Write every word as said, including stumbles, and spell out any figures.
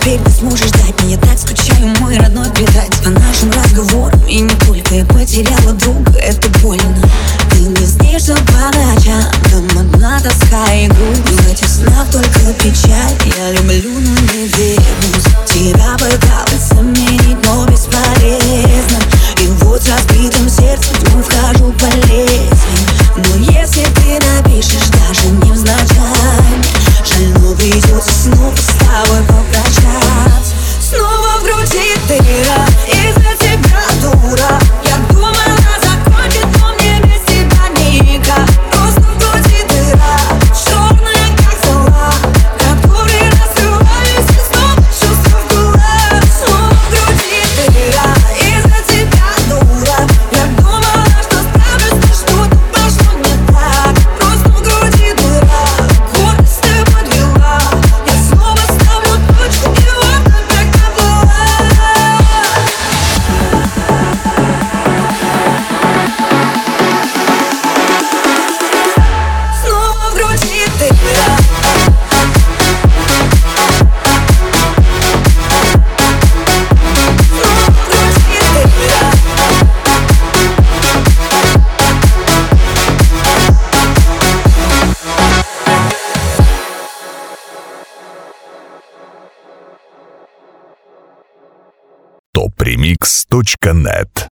теперь ты сможешь дать мне? Я так скучаю, мой родной, предать по нашим разговорам. И не только я потеряла друга, это больно. Ты не снишься по ночам, там одна тоска и грусть. В этих снах только печаль. Я люблю, но не вернусь. Тебя пыталась заменить, но бесполезно. И вот с разбитым сердцем тьму вхожу по лезвию. Но если ты напишешь даже невзначай, жаль, но придется снова с тобой попрощаться. Снова в груди дыра, из-за тебя, дура. Я думала закончить, но мне без тебя никак. Просто в груди дыра, черная как зола, которые раскрывались и снова чувства в кулак. Снова в груди дыра, из-за тебя, дура. Я думала, что справлюсь, но что-то пошло не так. Просто в груди дыра, гордость ты подвела. Я снова ставлю точку, и вот опять поплыла. Снова в груди дыра. топ ремикс точка нет